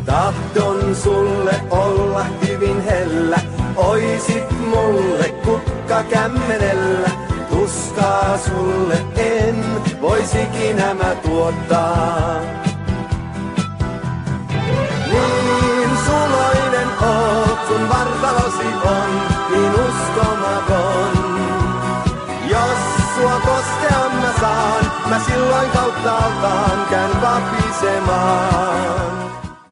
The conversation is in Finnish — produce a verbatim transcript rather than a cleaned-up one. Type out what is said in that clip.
Tahdon sulle olla hyvin hellä, oisit mulle kukka kämmenellä. Tuskaa sulle en vois ikinä mä tuottaa. Niin suloinen oot, sun vartalosi on niin uskomaton. Jos sua koskean mä saan, mä silloin kauttaaltaan käyn vapisemaan.